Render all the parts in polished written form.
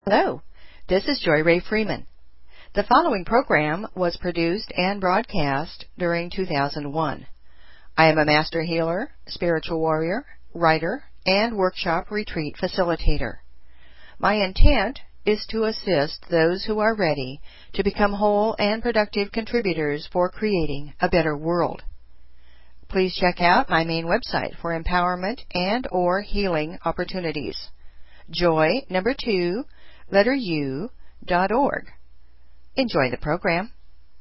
Hello, this is Joy Ray Freeman. The following program was produced and broadcast during 2001. I am a master healer, spiritual warrior, writer, and workshop retreat facilitator. My intent is to assist those who are ready to become whole and productive contributors for creating a better world. Please check out my main website for empowerment and/or healing opportunities. joy2.org. Enjoy the program.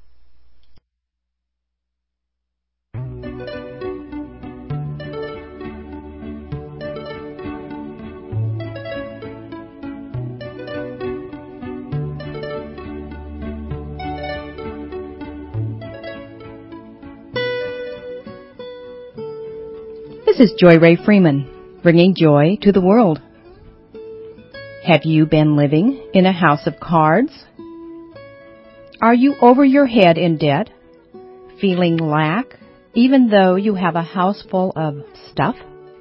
This is Joy Ray Freeman, bringing joy to the world. Have you been living in a house of cards? Are you over your head in debt, feeling lack even though you have a house full of stuff?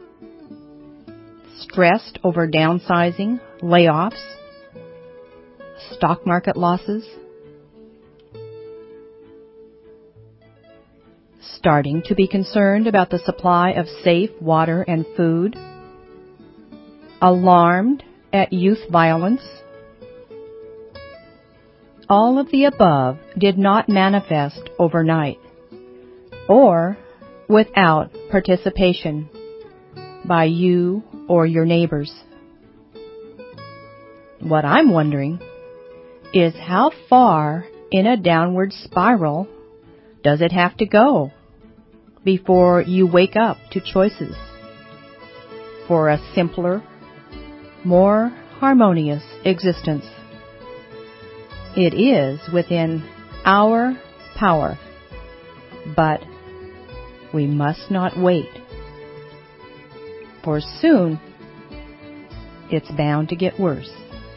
Stressed over downsizing, layoffs, stock market losses? Starting to be concerned about the supply of safe water and food? Alarmed at youth violence? All of the above did not manifest overnight or without participation by you or your neighbors. What I'm wondering is how far in a downward spiral does it have to go before you wake up to choices for a simpler, more harmonious existence? It is within our power, but we must not wait, for soon it's bound to get worse.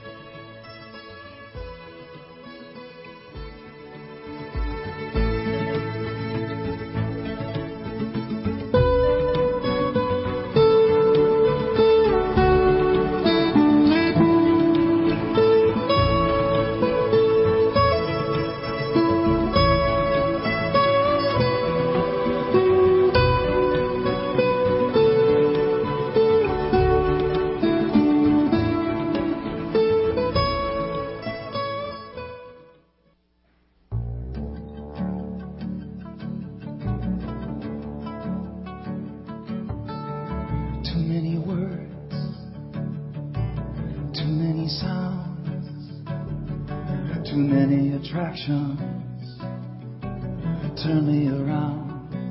Turn me around.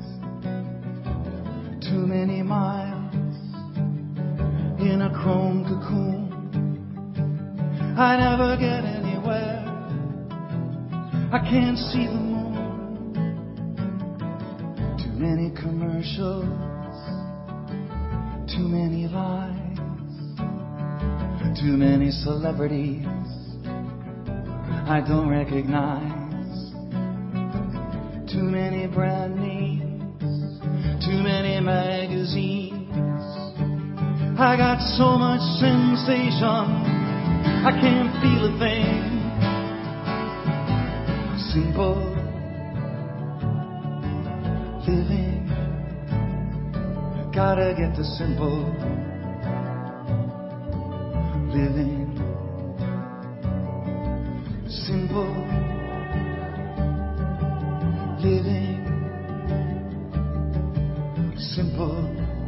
Too many miles in a chrome cocoon. I never get anywhere. I can't see the moon. Too many commercials, too many lies, too many celebrities I don't recognize. Too many brand names, too many magazines. I got so much sensation, I can't feel a thing. Simple living, gotta get to simple living. Simple living, simple,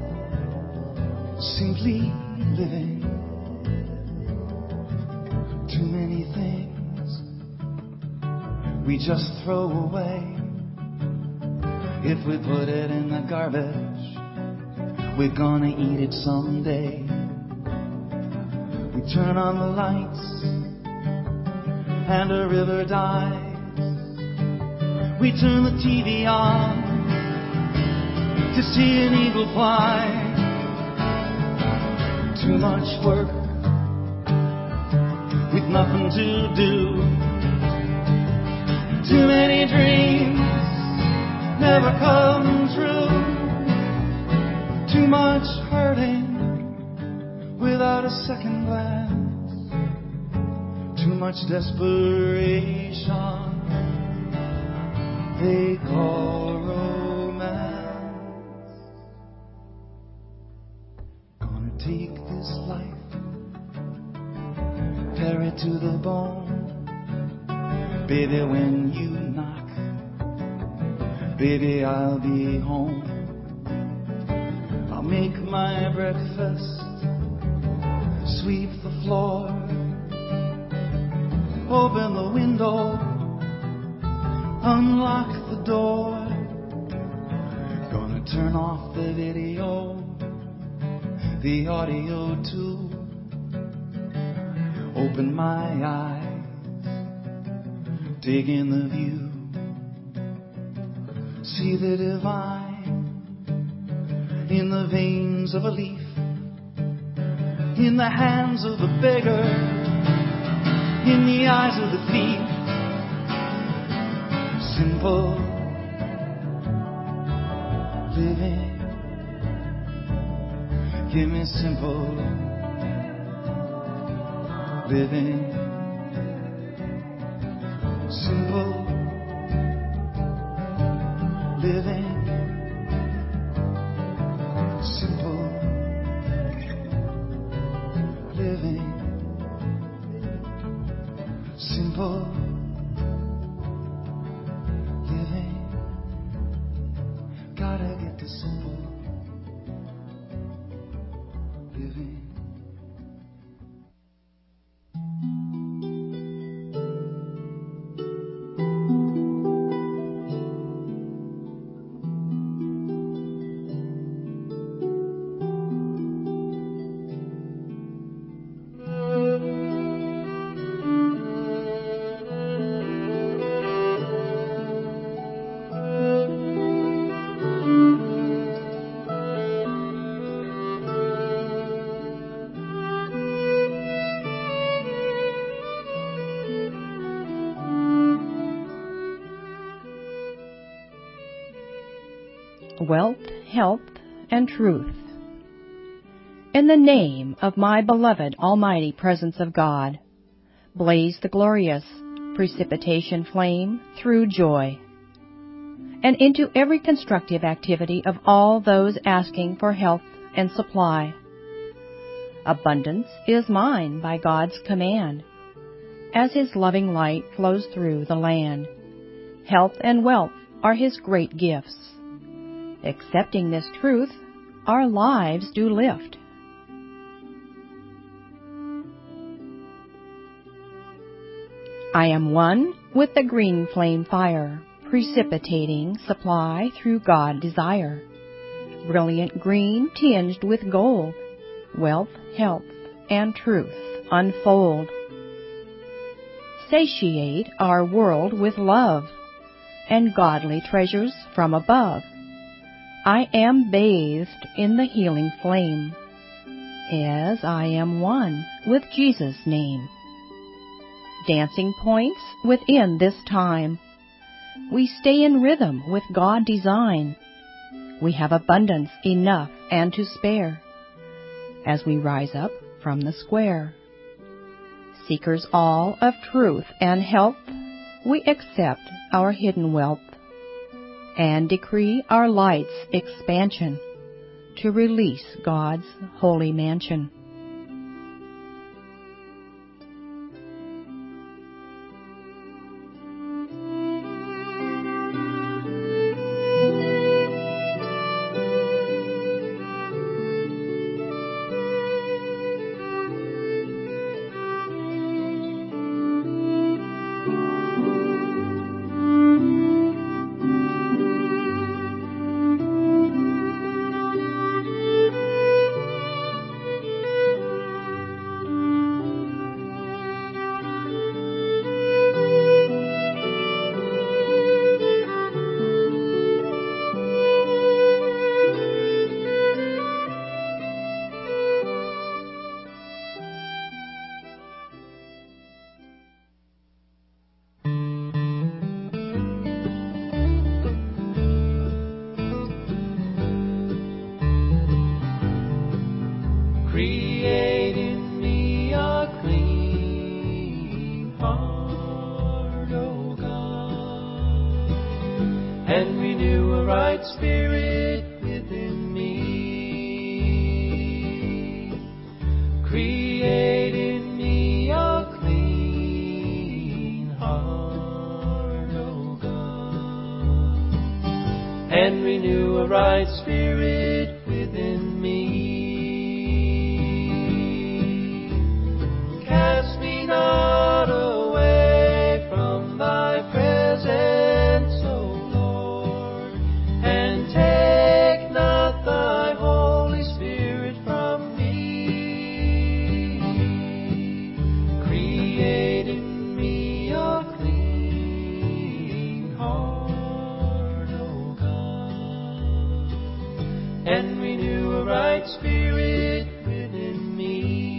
simply living. Too many things we just throw away. If we put it in the garbage, we're gonna eat it someday. We turn on the lights and a river dies. We turn the TV on to see an eagle fly. Too much work with nothing to do. Too many dreams never come true. Too much hurting without a second glance. too much desperation they call romance. Gonna take this life, tear it to the bone. Baby, when you knock, baby, I'll be home. I'll make my breakfast, sweep the floor, open the window, unlock the door. Gonna turn off the video, the audio too. Open my eyes, take in the view. See the divine in the veins of a leaf, in the hands of the beggar, in the eyes of the thief. Simple living, give me simple living. Simple living. Simple living. Simple living. Gotta get to simple living. Wealth, health, and truth. In the name of my beloved almighty presence of God, blaze the glorious precipitation flame through joy, and into every constructive activity of all those asking for health and supply. Abundance is mine by God's command, as His loving light flows through the land. Health and wealth are His great gifts. Accepting this truth, our lives do lift. I am one with the green flame fire, precipitating supply through God desire. Brilliant green tinged with gold, wealth, health, and truth unfold. Satiate our world with love, and godly treasures from above. I am bathed in the healing flame, as I am one with Jesus' name. Dancing points within this time, we stay in rhythm with God design. We have abundance enough and to spare, as we rise up from the square. Seekers all of truth and health, we accept our hidden wealth, and decree our light's expansion to release God's holy mansion. and renew a right spirit within me. Create in me a clean heart, O God, and renew a right spirit within me. Cast me not away from thy presence, O Lord, and take not thy Holy Spirit from me. Create in me a clean heart, O God, and renew a right spirit within me.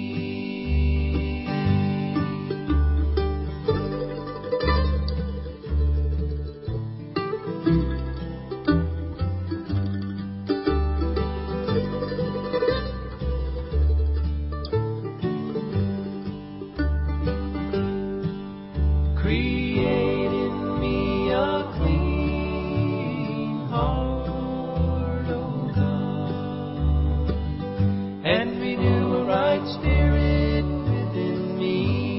Create in me a clean heart, O God, and renew a right spirit within me.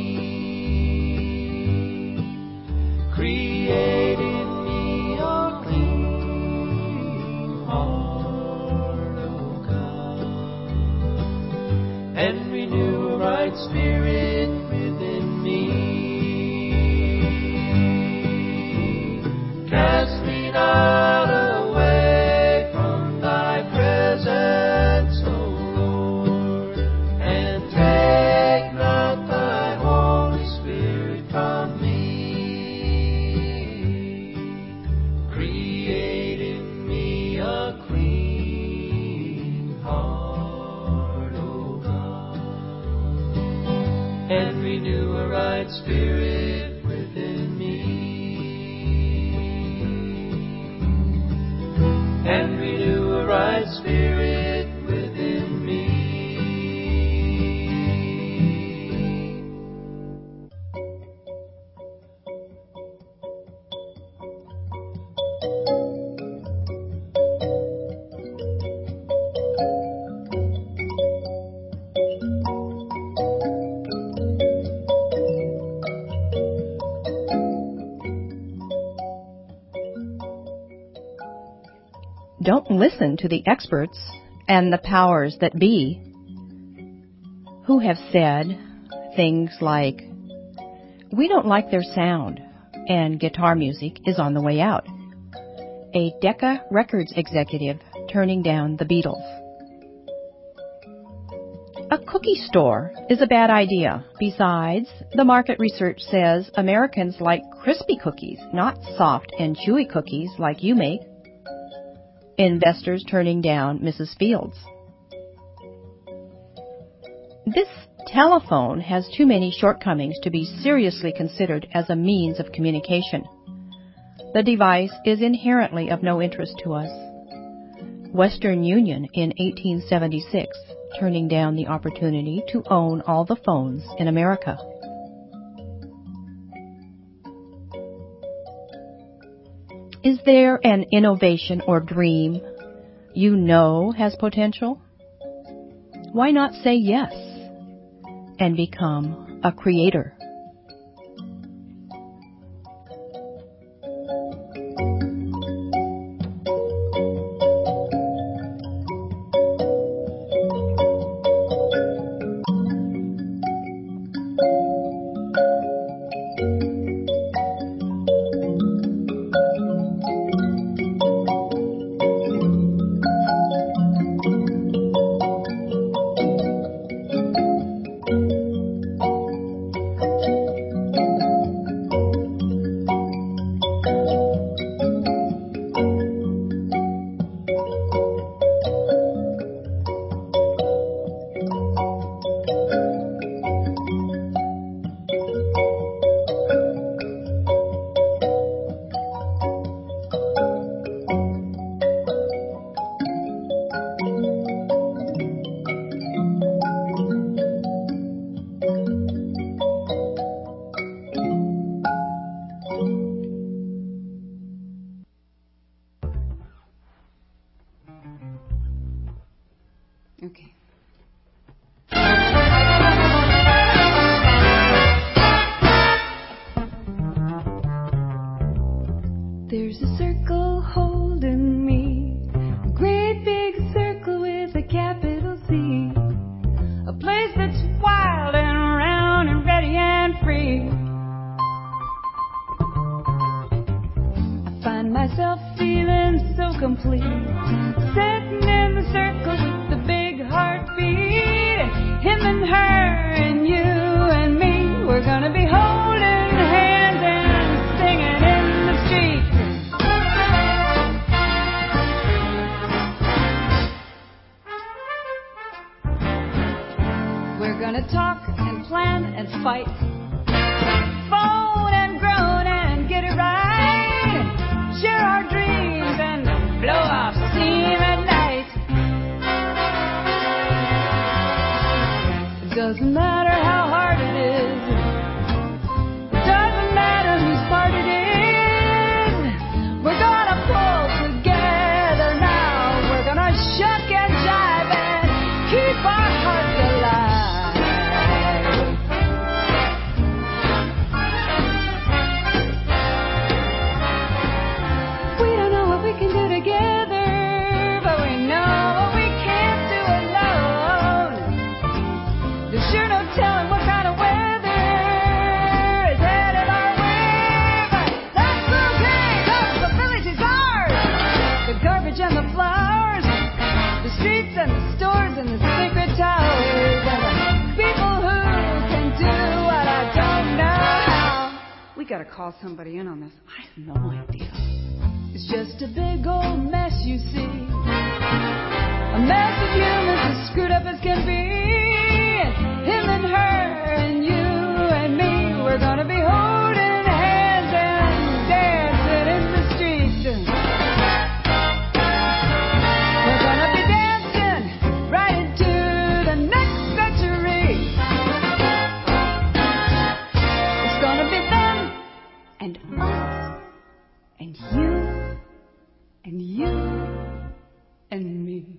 Create in me a clean heart, O God, and renew a right spirit within me. Cast me not away from thy presence, O Lord, and take not thy Holy Spirit from me. Create in me a clean heart, O God, and renew a right spirit within me. And renew a right spirit within me. Don't listen to the experts and the powers that be who have said things like, "We don't like their sound, and guitar music is on the way out." A Decca Records executive turning down the Beatles. A cookie store is a bad idea. Besides, the market research says Americans like crispy cookies, not soft and chewy cookies like you make. Investors turning down Mrs. Fields. This telephone has too many shortcomings to be seriously considered as a means of communication. The device is inherently of no interest to us. Western Union in 1876 turning down the opportunity to own all the phones in America. Is there an innovation or dream you know has potential? Why not say yes and become a creator? myself feeling so complete, sitting in the circle with the big heartbeat, him and her and you and me. We're gonna be holding hands and singing in the street. We're gonna talk and plan and fight, phone and groan and get it right, share our dreams and blow off steam at night. It doesn't matter how hard it is, it doesn't matter whose part it is. We're gonna pull together now, we're gonna shuck and jive and keep our hearts alive. Gotta call somebody in on this. I have no idea. It's just a big old mess, you see. A mess of humans as screwed up as can be. Him and her and you and me. We're gonna be holding hands and dancing in the streets. We're gonna be dancing right into the next century. It's gonna be and us, and you, and you, and me.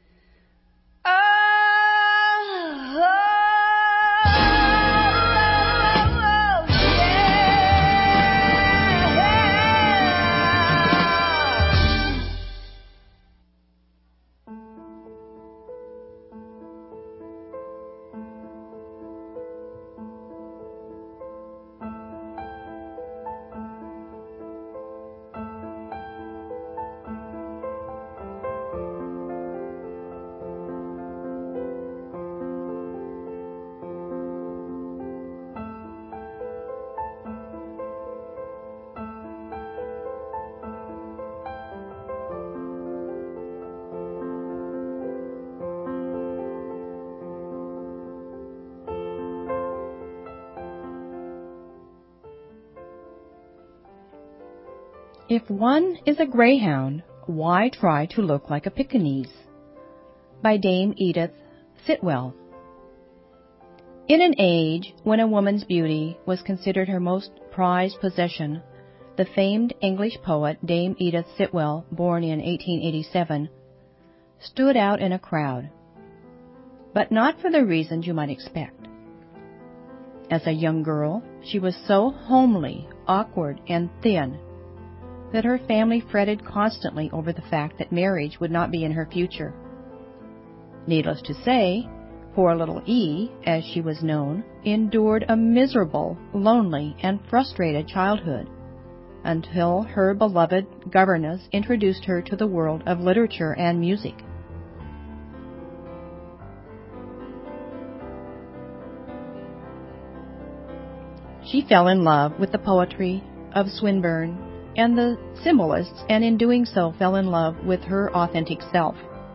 If one is a greyhound, why try to look like a Pekingese? By Dame Edith Sitwell. In an age when a woman's beauty was considered her most prized possession, the famed English poet Dame Edith Sitwell, born in 1887, stood out in a crowd, but not for the reasons you might expect. As a young girl, she was so homely, awkward, and thin that her family fretted constantly over the fact that marriage would not be in her future. Needless to say, poor little E, as she was known, endured a miserable, lonely, and frustrated childhood until her beloved governess introduced her to the world of literature and music. She fell in love with the poetry of Swinburne and the symbolists, and in doing so fell in love with her authentic self.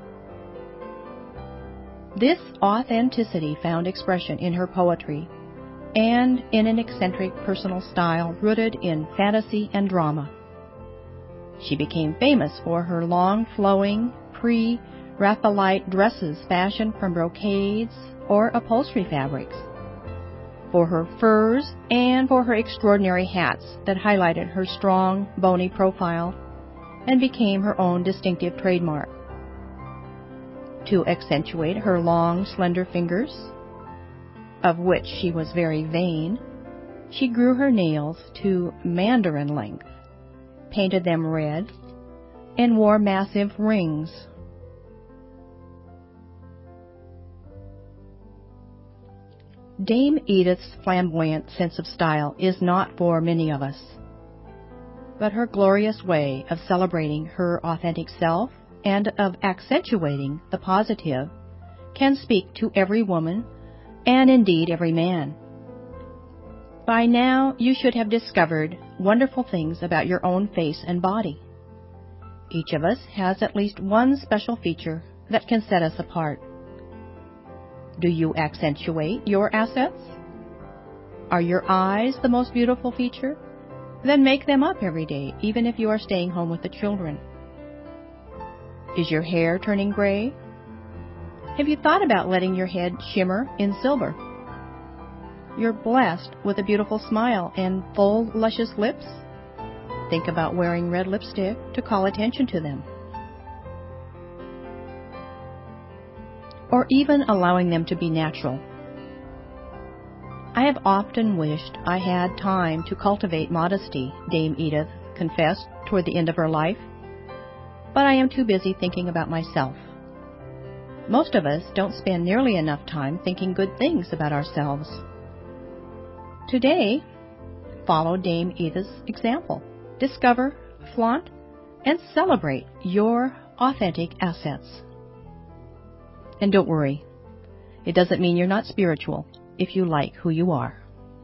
This authenticity found expression in her poetry and in an eccentric personal style rooted in fantasy and drama. She became famous for her long, flowing, pre-Raphaelite dresses fashioned from brocades or upholstery fabrics, for her furs, and for her extraordinary hats that highlighted her strong, bony profile and became her own distinctive trademark. To accentuate her long, slender fingers, of which she was very vain, she grew her nails to mandarin length, painted them red, and wore massive rings. Dame Edith's flamboyant sense of style is not for many of us. but her glorious way of celebrating her authentic self and of accentuating the positive can speak to every woman and indeed every man. By now, you should have discovered wonderful things about your own face and body. Each of us has at least one special feature that can set us apart. Do you accentuate your assets? Are your eyes the most beautiful feature? Then make them up every day, even if you are staying home with the children. Is your hair turning gray? Have you thought about letting your head shimmer in silver? You're blessed with a beautiful smile and full, luscious lips. Think about wearing red lipstick to call attention to them. Or even allowing them to be natural. I have often wished I had time to cultivate modesty, Dame Edith confessed toward the end of her life, but I am too busy thinking about myself. Most of us don't spend nearly enough time thinking good things about ourselves. Today, follow Dame Edith's example. Discover, flaunt, and celebrate your authentic assets. And don't worry, it doesn't mean you're not spiritual if you like who you are.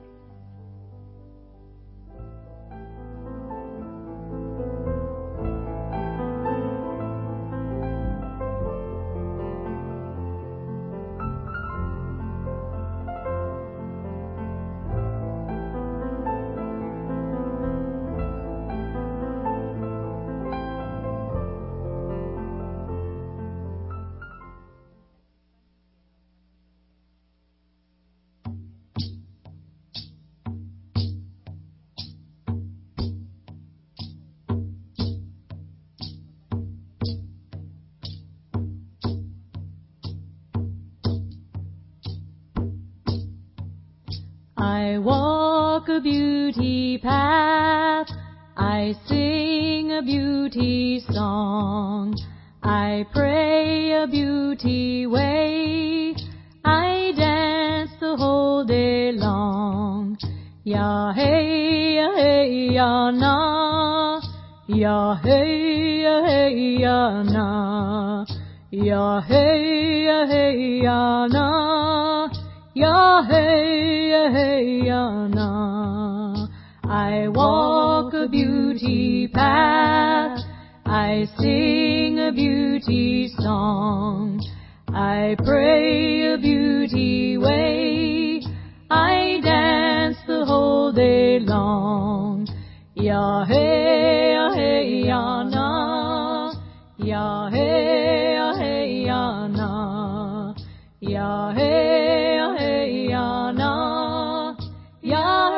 I walk a beauty path, I sing a beauty song, I pray a beauty way, I dance the whole day long. Ya hey ya hey ya na, ya hey ya hey ya na, ya hey ya hey ya na, ya hey ya hey ya na. I walk a beauty path, I sing a beauty song, I pray a beauty way, I dance the whole day long. Ya hey ya na, ya hey ya na, ya hey ya na, ya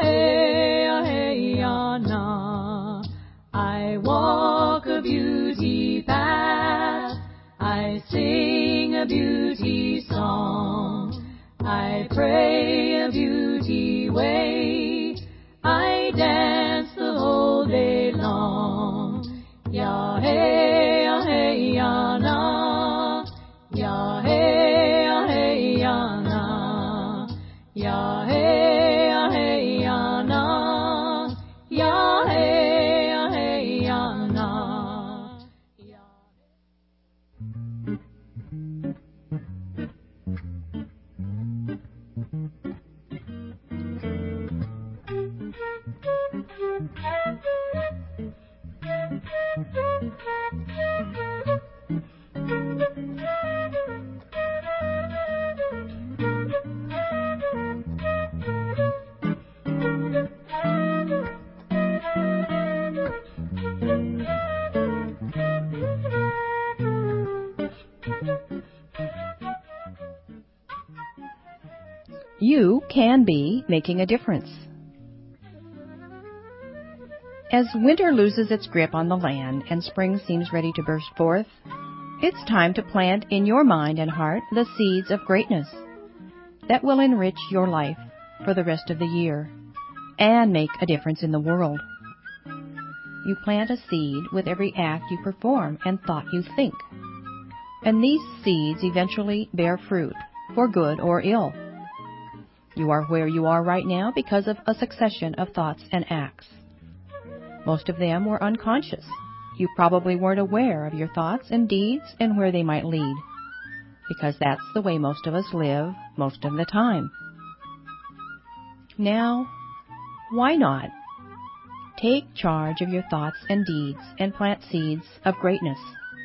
hey ya na. I walk a beauty path, I sing a beauty song, I pray a beauty way, I dance the whole day long. Ya hey ya na, ya hey ya na, ya hey ya na, ya hey ya na. You can be making a difference. As winter loses its grip on the land and spring seems ready to burst forth, it's time to plant in your mind and heart the seeds of greatness that will enrich your life for the rest of the year and make a difference in the world. You plant a seed with every act you perform and thought you think, and these seeds eventually bear fruit, for good or ill. You are where you are right now because of a succession of thoughts and acts. Most of them were unconscious. You probably weren't aware of your thoughts and deeds and where they might lead, because that's the way most of us live most of the time. Now, why not? Take charge of your thoughts and deeds and plant seeds of greatness.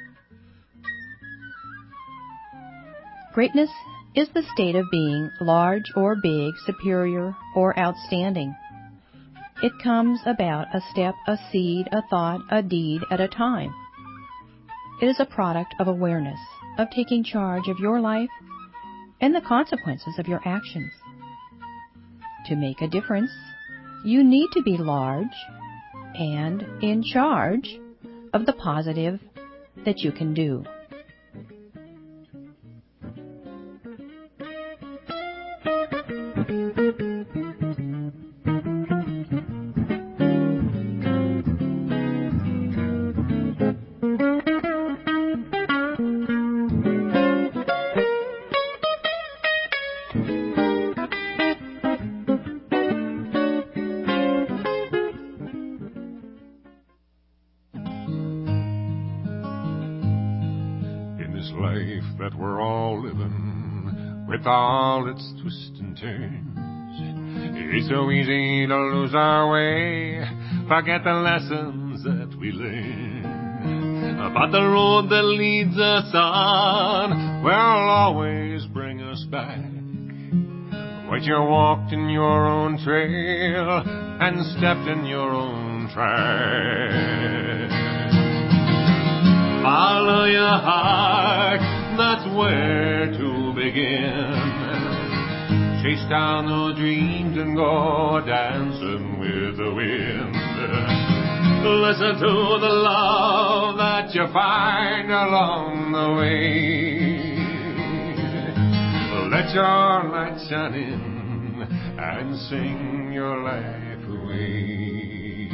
Greatness is the state of being large or big, superior or outstanding. It comes about a step, a seed, a thought, a deed at a time. It is a product of awareness, of taking charge of your life and the consequences of your actions. To make a difference, you need to be large and in charge of the positive that you can do. With all its twists and turns, it's so easy to lose our way, forget the lessons that we learn. But the road that leads us on will always bring us back. Once you walked in your own trail and stepped in your own track. Follow your heart, that's where to begin. Chase down those dreams and go dancing with the wind. Listen to the love that you find along the way. Let your light shine in and sing your life away.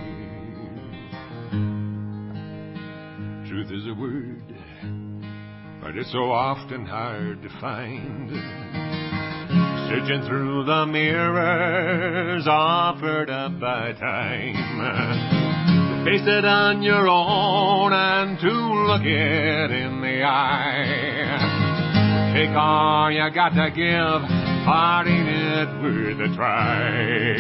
Truth is a word, but it's so often hard to find. Searching through the mirrors offered up by time, to face it on your own and to look it in the eye. Take all you got to give, but ain't it worth a try?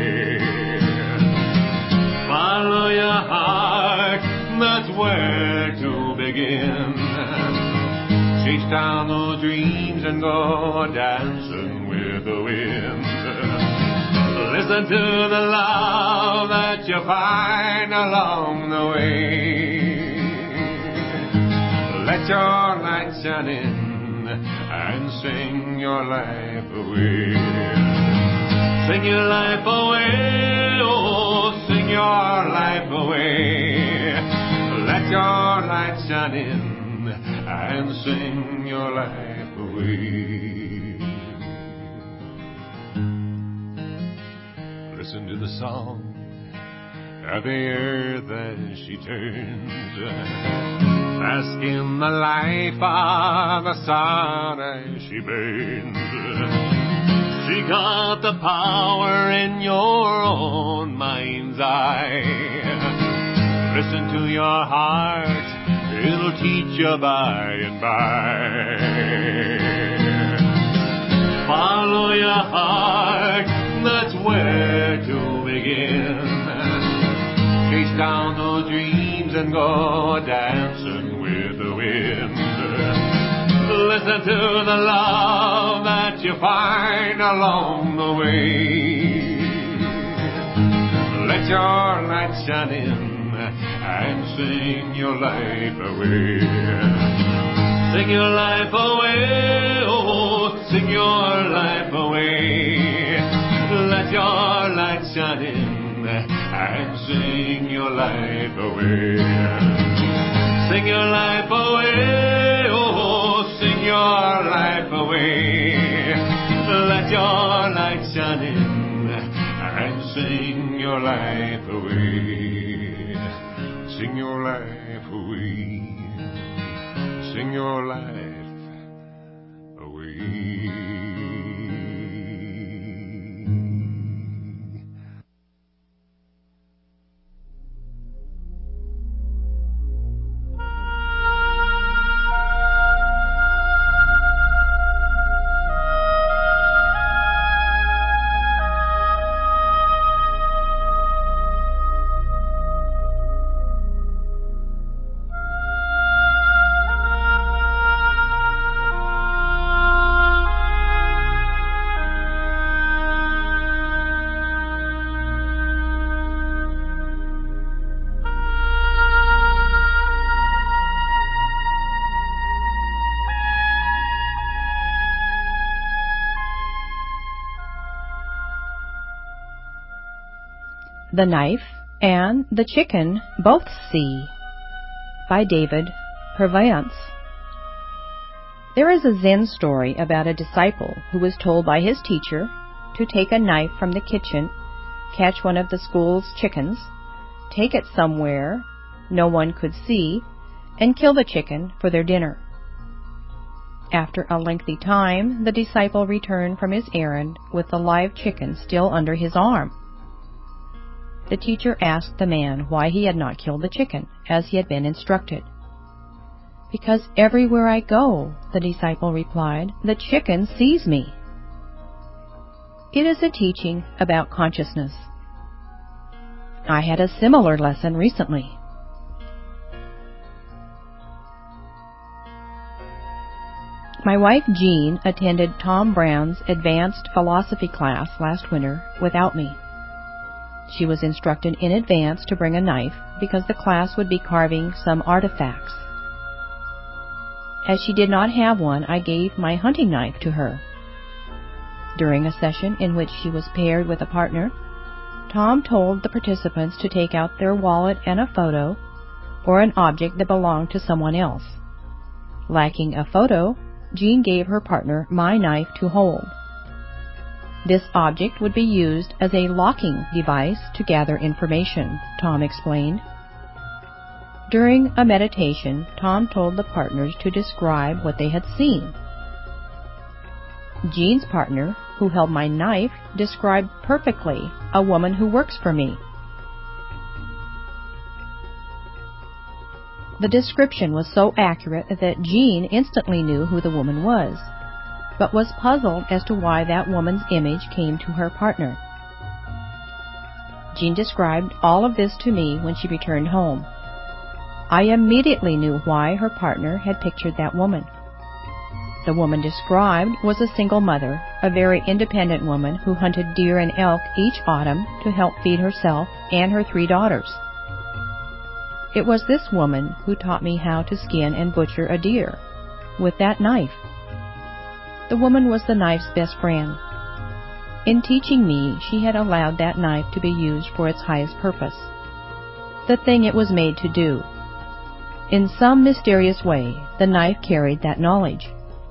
Follow your heart, that's where to begin. Chase down those dreams and go dancing with the wind. Listen to the love that you find along the way. Let your light shine in and sing your life away. Sing your life away, oh, sing your life away. Let your light shine in and sing your life away. Listen to the song of the earth as she turns, bask in the life of the sun as she burns. She got the power in your own mind's eye. Listen to your heart, it'll teach you by and by. Follow your heart, that's where to begin. Chase down those dreams and go dancing with the wind. Listen to the love that you find along the way. Let your light shine in and sing your life away. Sing your life away, oh, sing your life away. Let your light shine in and sing your life away. Sing your life away, oh, sing your life away. Let your light shine in and sing your life away. Sing your life away. Sing your life away. The Knife and the Chicken Both See by David Purviance. There is a Zen story about a disciple who was told by his teacher to take a knife from the kitchen, catch one of the school's chickens, take it somewhere no one could see, and kill the chicken for their dinner. After a lengthy time, the disciple returned from his errand with the live chicken still under his arm. The teacher asked the man why he had not killed the chicken, as he had been instructed. "Because everywhere I go," the disciple replied, "the chicken sees me." It is a teaching about consciousness. I had a similar lesson recently. My wife Jean attended Tom Brown's advanced philosophy class last winter without me. She was instructed in advance to bring a knife because the class would be carving some artifacts. As she did not have one, I gave my hunting knife to her. During a session in which she was paired with a partner, Tom told the participants to take out their wallet and a photo or an object that belonged to someone else. Lacking a photo, Jean gave her partner my knife to hold. This object would be used as a locking device to gather information, Tom explained. During a meditation, Tom told the partners to describe what they had seen. Jean's partner, who held my knife, described perfectly a woman who works for me. The description was so accurate that Jean instantly knew who the woman was, but was puzzled as to why that woman's image came to her partner. Jean described all of this to me when she returned home. I immediately knew why her partner had pictured that woman. The woman described was a single mother, a very independent woman who hunted deer and elk each autumn to help feed herself and her 3 daughters. It was this woman who taught me how to skin and butcher a deer with that knife. The woman was the knife's best friend. In teaching me, she had allowed that knife to be used for its highest purpose, the thing it was made to do. In some mysterious way, the knife carried that knowledge.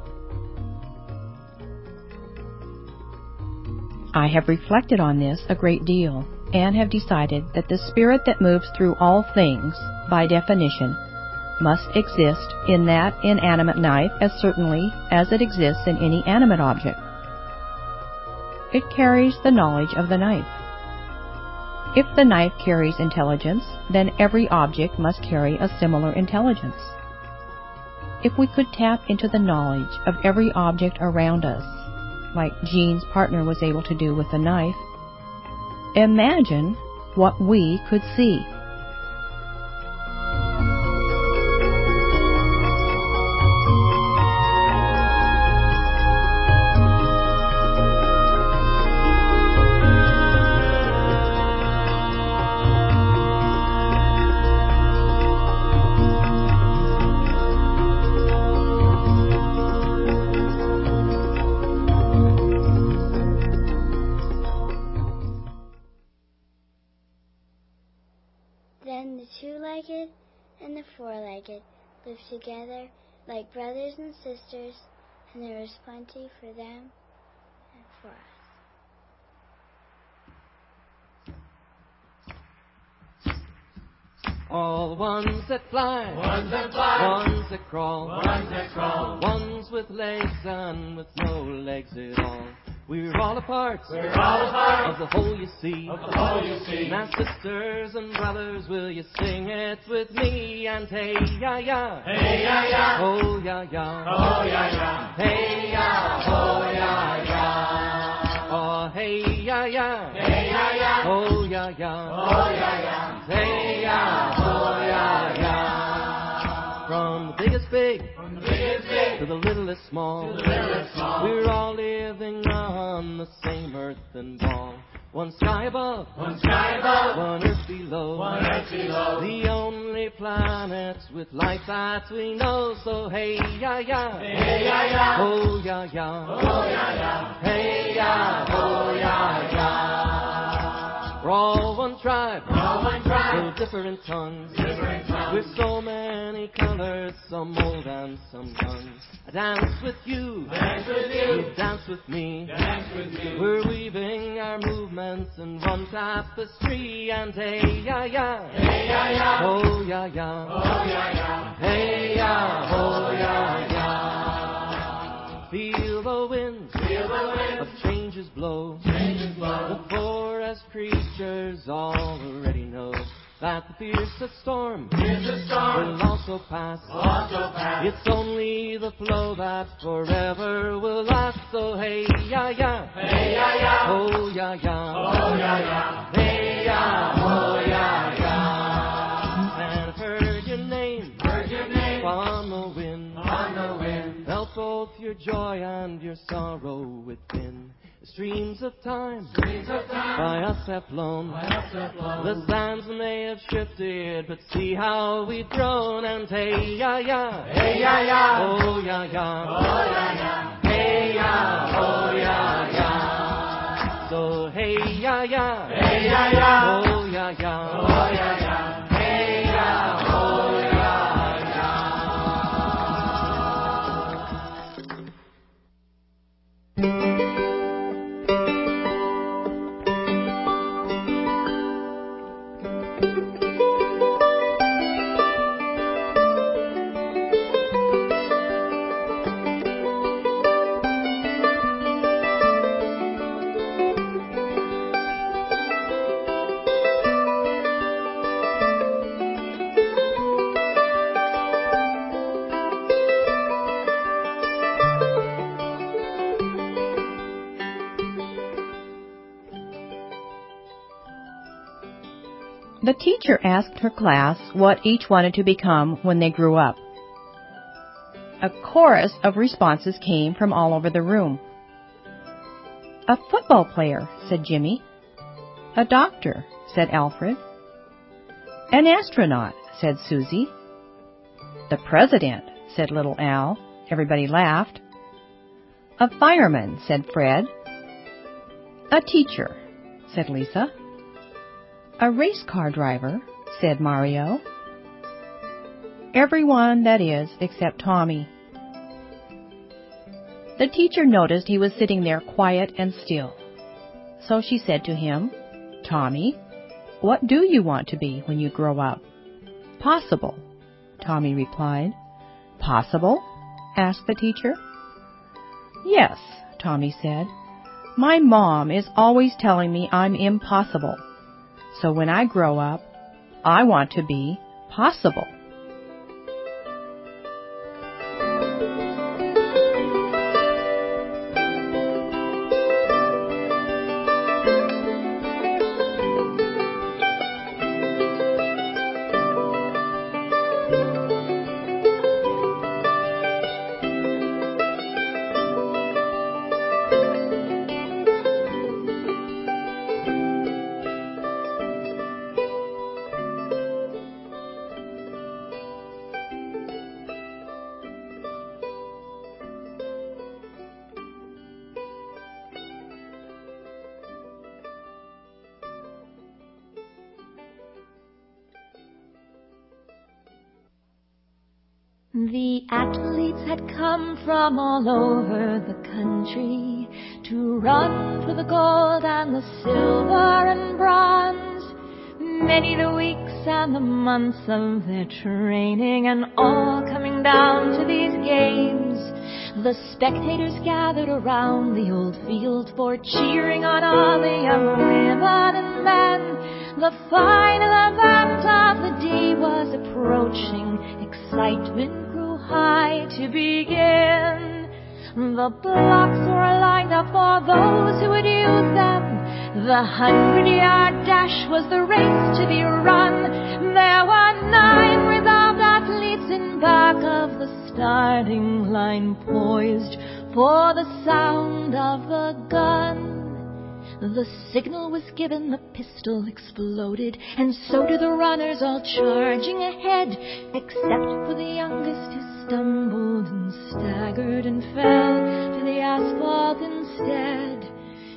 I have reflected on this a great deal and have decided that the spirit that moves through all things, by definition, must exist in that inanimate knife as certainly as it exists in any animate object. It carries the knowledge of the knife. If the knife carries intelligence, then every object must carry a similar intelligence. If we could tap into the knowledge of every object around us, like Jean's partner was able to do with the knife, imagine what we could see. Then the 2-legged and the 4-legged lived together like brothers and sisters, and there was plenty for them and for us. All ones that fly, ones that crawl, ones with legs and with no legs at all. We're all a part of the whole you see. Now sisters and brothers, will you sing it with me? And hey ya ya, hey ya ya, oh ya ya, oh ya ya, hey ya, oh ya ya, oh hey ya ya, hey ya ya, oh ya ya, oh ya ya, hey ya, oh ya ya. From the biggest big to the littlest small, we're all living on the same earthen ball. One sky above, one earth below, the only planets with life that we know. So hey ya ya, hey ya ya, oh ya ya, oh ya ya, hey ya, oh ya ya. We're all one tribe, so different tongues. With so many colors, some old and some young. I dance with you, you dance with me. We're weaving our movements in one tapestry. And hey ya ya, oh ya ya, hey ya, oh ya ya. Feel the winds of changes blow. The forest creatures already know that the fiercest storm will also pass. It's only the flow that forever will last. So hey ya ya, oh ya ya, hey ya, oh ya ya. And I've heard your name on the wind. Felt both your joy and your sorrow within. The streams of time by us have flown. The sands may have shifted, but see how we've grown. And hey ya ya, oh ya ya, hey ya, oh ya ya. So hey ya ya, oh ya ya, hey ya, oh ya ya. The teacher asked her class what each wanted to become when they grew up. A chorus of responses came from all over the room. A football player, said Jimmy. A doctor, said Alfred. An astronaut, said Susie. The president, said little Al. Everybody laughed. A fireman, said Fred. A teacher, said Lisa. A race car driver, said Mario. Everyone, that is, except Tommy. The teacher noticed he was sitting there quiet and still. So she said to him, Tommy, what do you want to be when you grow up? Possible, Tommy replied. Possible? asked the teacher. Yes, Tommy said. My mom is always telling me I'm impossible. So when I grow up, I want to be possible. The athletes had come from all over the country to run for the gold and the silver and bronze. Many the weeks and the months of their training, and all coming down to these games. The spectators gathered around the old field for cheering on all the young women and men. The final event of the day was approaching. Excitement grew high to begin. The blocks were lined up for those who would use them. The 100-yard dash was the race to be run. There were 9 resolved athletes in back of the starting line, poised for the sound of the gun. The signal was given, the pistol exploded, and so did the runners all charging ahead, except for the youngest who stumbled and staggered and fell to the asphalt instead.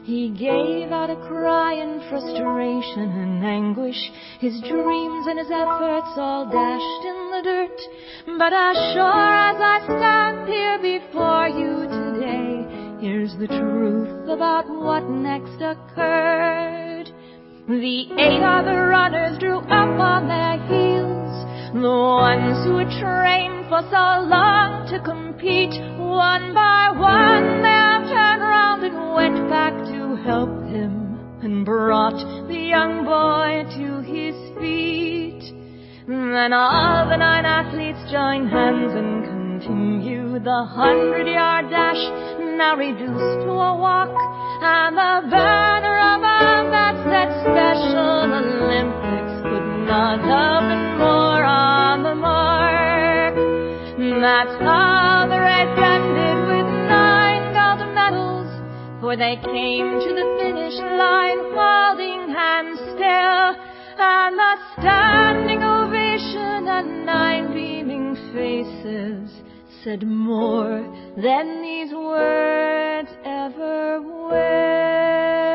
He gave out a cry in frustration and anguish, his dreams and his efforts all dashed in the dirt. But as sure as I stand here before you today, here's the truth about what next occurred. The 8 other runners drew up on their heels, the ones who had trained for so long to compete. One by one they all turned round and went back to help him, and brought the young boy to his feet. Then all the 9 athletes joined hands and continued the 100-yard dash, now reduced to a walk, and the banner above that said Special Olympics could not have been more on the mark. That's how the race ended with 9 gold medals, for they came to the finish line holding hands still, and the standing ovation and 9 beaming faces said more than these words ever will.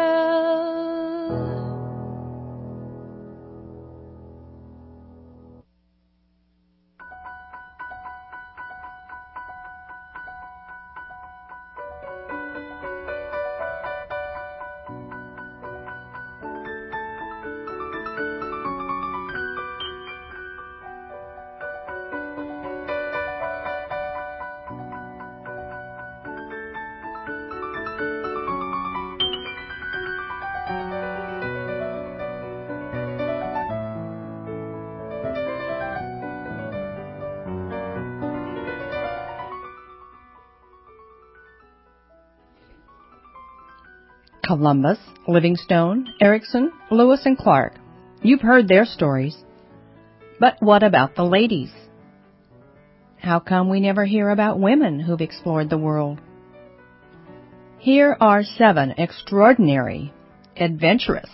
Columbus, Livingstone, Erickson, Lewis, and Clark. You've heard their stories. But what about the ladies? How come we never hear about women who've explored the world? Here are 7 extraordinary, adventurous.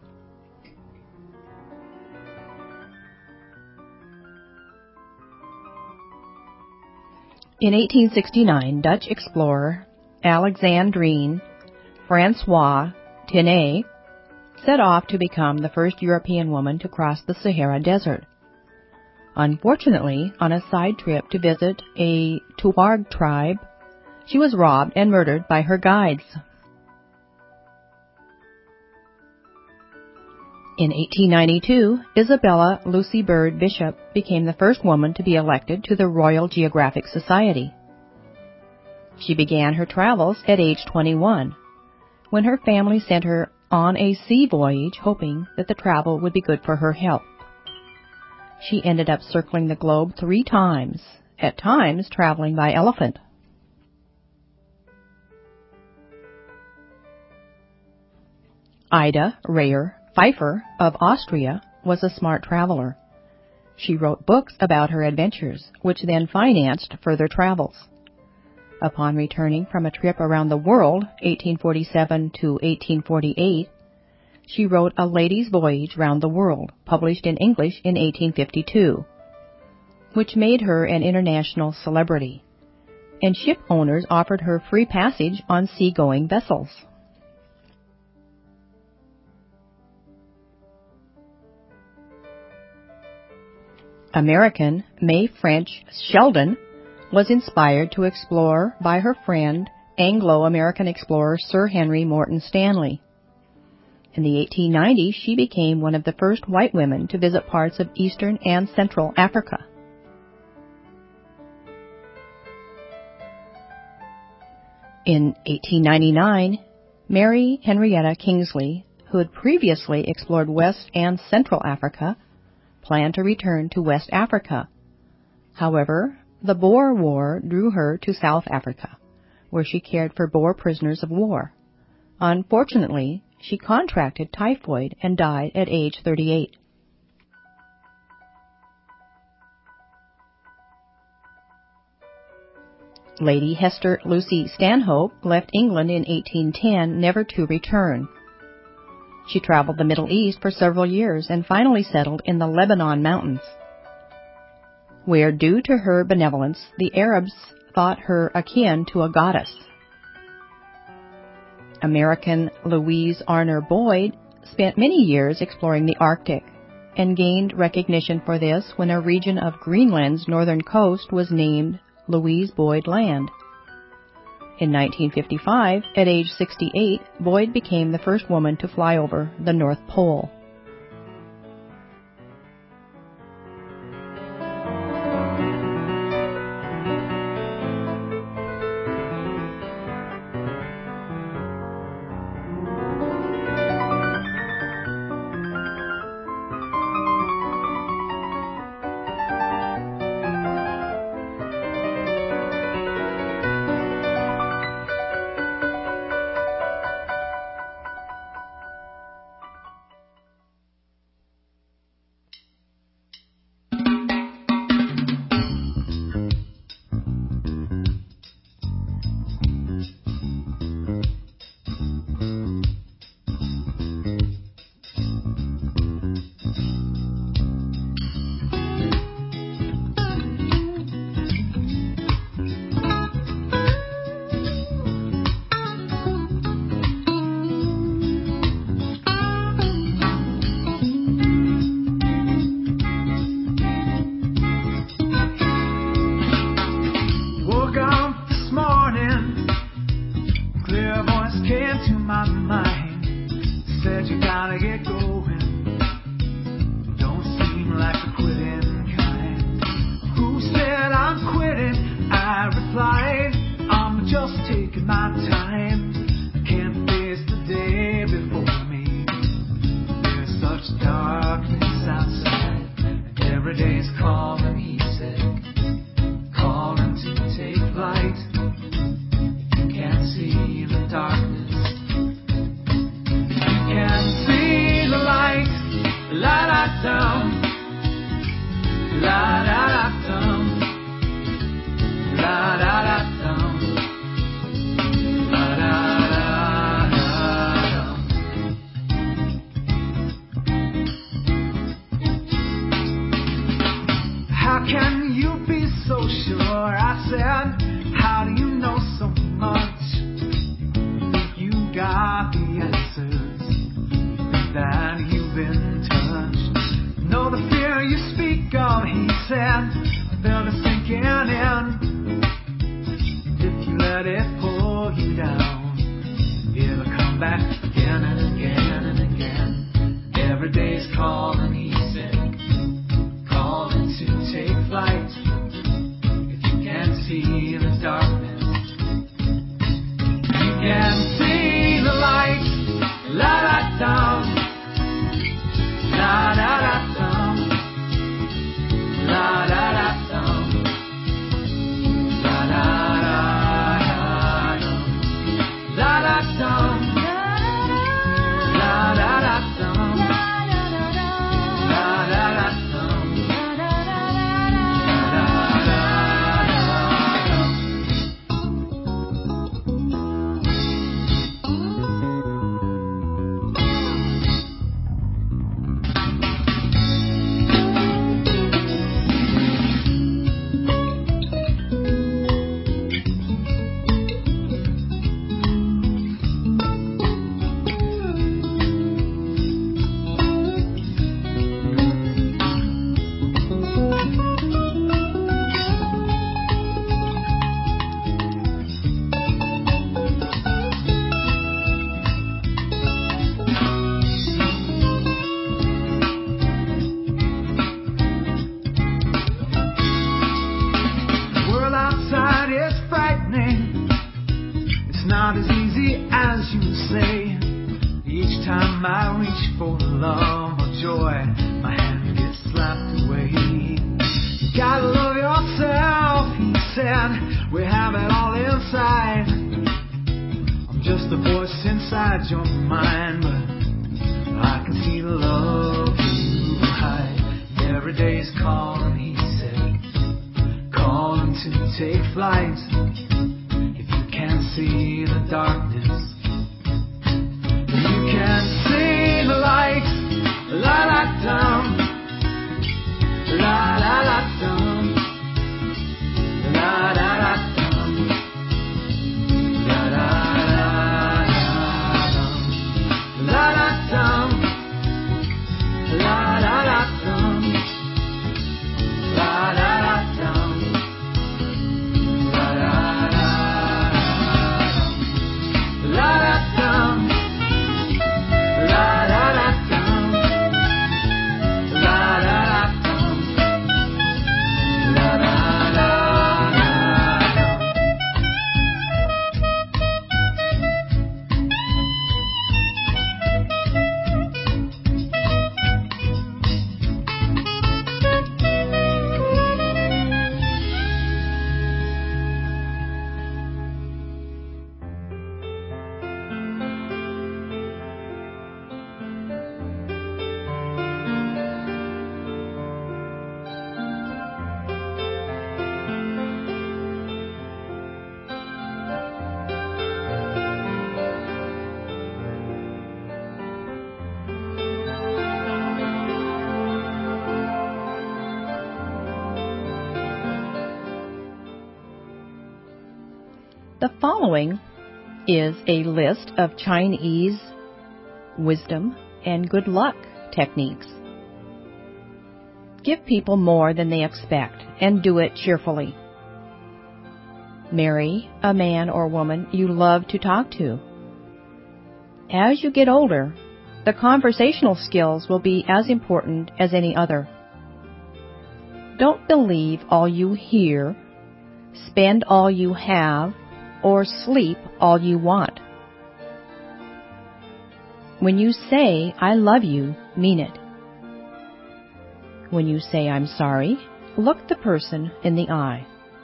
In 1869, Dutch explorer Alexandrine Francois Tenay set off to become the first European woman to cross the Sahara Desert. Unfortunately, on a side trip to visit a Tuareg tribe, she was robbed and murdered by her guides. In 1892, Isabella Lucy Bird Bishop became the first woman to be elected to the Royal Geographic Society. She began her travels at age 21, when her family sent her on a sea voyage, hoping that the travel would be good for her health. She ended up circling the globe 3 times, at times traveling by elephant. Ida Reyer Pfeiffer of Austria was a smart traveler. She wrote books about her adventures, which then financed further travels. Upon returning from a trip around the world, 1847 to 1848, she wrote A Lady's Voyage Round the World, published in English in 1852, which made her an international celebrity, and ship owners offered her free passage on seagoing vessels. American Mae French Sheldon was inspired to explore by her friend, Anglo-American explorer Sir Henry Morton Stanley. In the 1890s, she became one of the first white women to visit parts of Eastern and Central Africa. In 1899, Mary Henrietta Kingsley, who had previously explored West and Central Africa, planned to return to West Africa. However, the Boer War drew her to South Africa, where she cared for Boer prisoners of war. Unfortunately, she contracted typhoid and died at age 38. Lady Hester Lucy Stanhope left England in 1810, never to return. She traveled the Middle East for several years and finally settled in the Lebanon mountains, where, due to her benevolence, the Arabs thought her akin to a goddess. American Louise Arner Boyd spent many years exploring the Arctic and gained recognition for this when a region of Greenland's northern coast was named Louise Boyd Land. In 1955, at age 68, Boyd became the first woman to fly over the North Pole. The following is a list of Chinese wisdom and good luck techniques. Give people more than they expect and do it cheerfully. Marry a man or woman you love to talk to. As you get older, the conversational skills will be as important as any other. Don't believe all you hear, spend all you have, or sleep all you want. When you say, I love you, mean it. When you say, I'm sorry, look the person in the eye.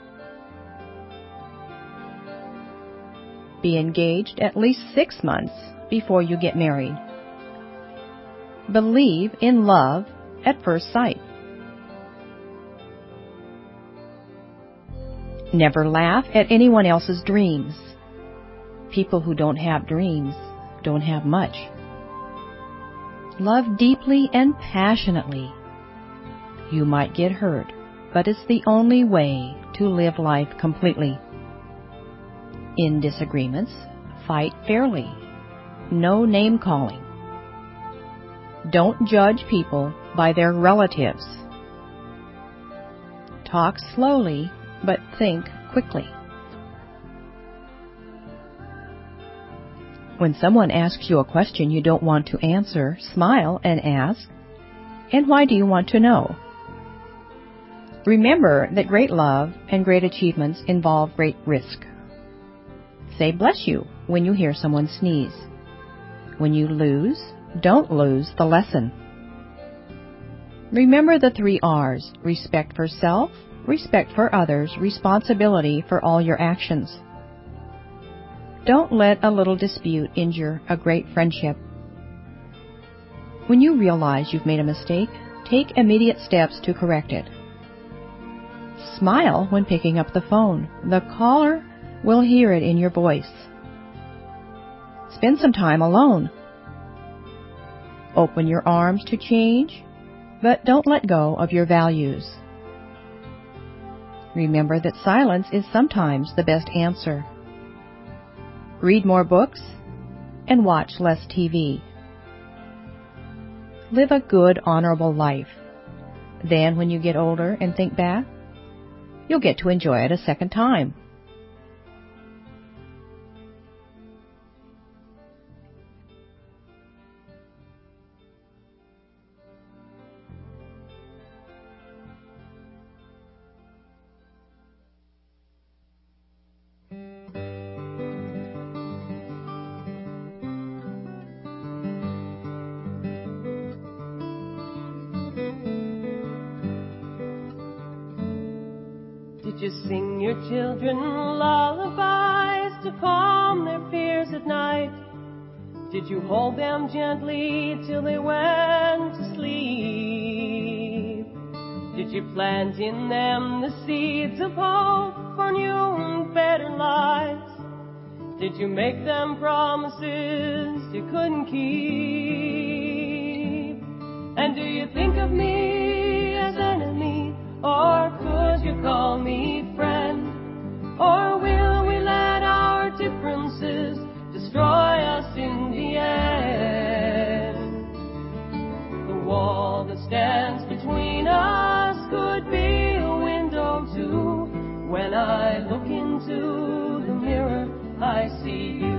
Be engaged at least 6 months before you get married. Believe in love at first sight. Never laugh at anyone else's dreams. People who don't have dreams don't have much. Love deeply and passionately. You might get hurt, but it's the only way to live life completely. In disagreements, fight fairly. No name-calling. Don't judge people by their relatives. Talk slowly, but think quickly. When someone asks you a question you don't want to answer, smile and ask, and why do you want to know? Remember that great love and great achievements involve great risk. Say bless you when you hear someone sneeze. When you lose, don't lose the lesson. Remember the 3 R's: respect for self, respect for others, responsibility for all your actions. Don't let a little dispute injure a great friendship. When you realize you've made a mistake, take immediate steps to correct it. Smile when picking up the phone. The caller will hear it in your voice. Spend some time alone. Open your arms to change, but don't let go of your values. Remember that silence is sometimes the best answer. Read more books and watch less TV. Live a good, honorable life. Then, when you get older and think back, you'll get to enjoy it a second time. Did you sing your children lullabies to calm their fears at night? Did you hold them gently till they went to sleep? Did you plant in them the seeds of hope for new and better lives? Did you make them promises you couldn't keep? And do you think of me as enemy, or could you call me friend? Or will we let our differences destroy us in the end? The wall that stands between us could be a window too. When I look into the mirror, I see you.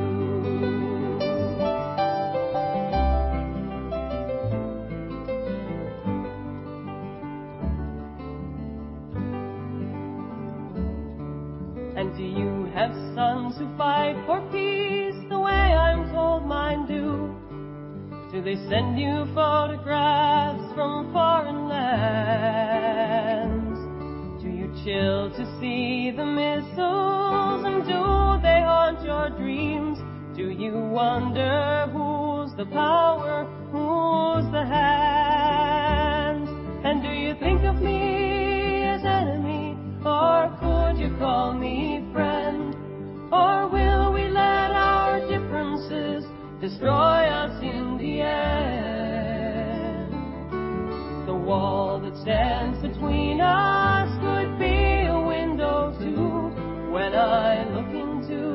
And do you have sons who fight for peace the way I'm told mine do? Do they send you photographs from foreign lands? Do you chill to see the missiles, and do they haunt your dreams? Do you wonder who's the power, who's the hands? And do you think of me as enemy, or could you call me friend? Or will we let our differences destroy us in the end? The wall that stands between us could be a window too. When I look into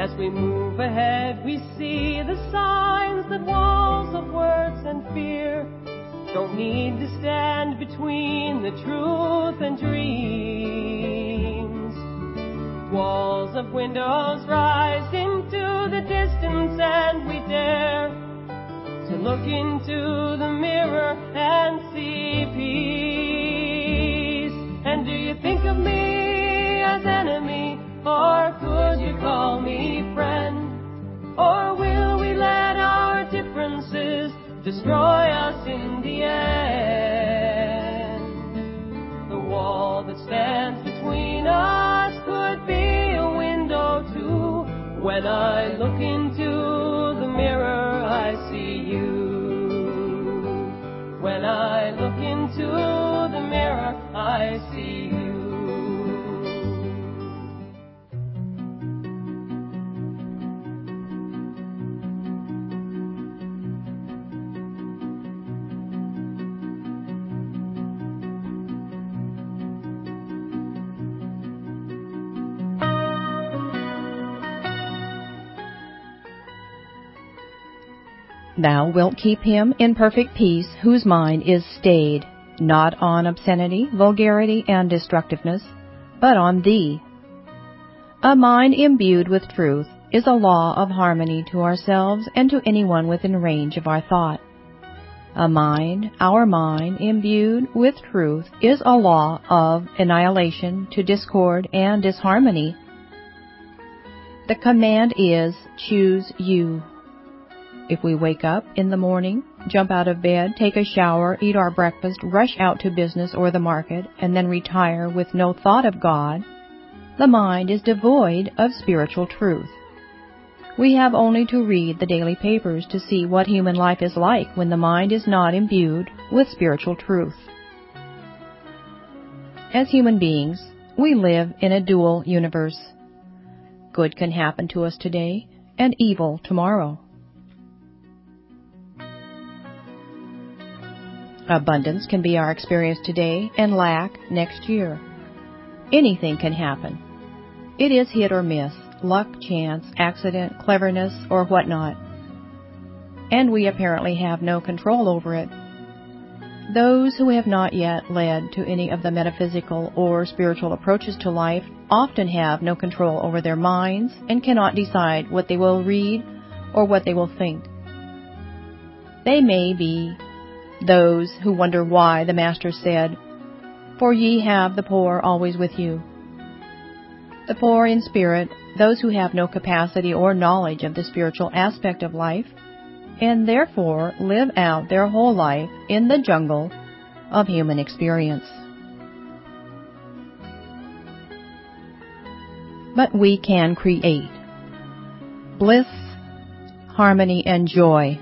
As we move ahead, we see the signs that walls of words and fear don't need to stand between the truth and dreams. Walls of windows rise into the distance, and we dare to look into the mirror and see peace. And do you think of me as enemy, or could you call me friend? Or will we let our differences destroy us in the end? The wall that stands between us could be a window too. When I look into the mirror, I see you. When I look into the mirror, I see you. Thou wilt keep him in perfect peace whose mind is stayed, not on obscenity, vulgarity, and destructiveness, but on Thee. A mind imbued with truth is a law of harmony to ourselves and to anyone within range of our thought. A mind, our mind, imbued with truth is a law of annihilation to discord and disharmony. The command is, choose you. If we wake up in the morning, jump out of bed, take a shower, eat our breakfast, rush out to business or the market, and then retire with no thought of God, the mind is devoid of spiritual truth. We have only to read the daily papers to see what human life is like when the mind is not imbued with spiritual truth. As human beings, we live in a dual universe. Good can happen to us today and evil tomorrow. Abundance can be our experience today and lack next year. Anything can happen. It is hit or miss, luck, chance, accident, cleverness, or whatnot. And we apparently have no control over it. Those who have not yet led to any of the metaphysical or spiritual approaches to life often have no control over their minds and cannot decide what they will read or what they will think. They may be those who wonder why the Master said, "For ye have the poor always with you." The poor in spirit, those who have no capacity or knowledge of the spiritual aspect of life, and therefore live out their whole life in the jungle of human experience. But we can create bliss, harmony, and joy,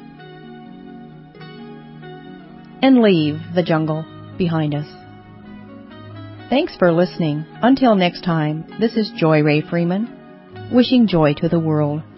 and leave the jungle behind us. Thanks for listening. Until next time, this is Joy Ray Freeman, wishing joy to the world.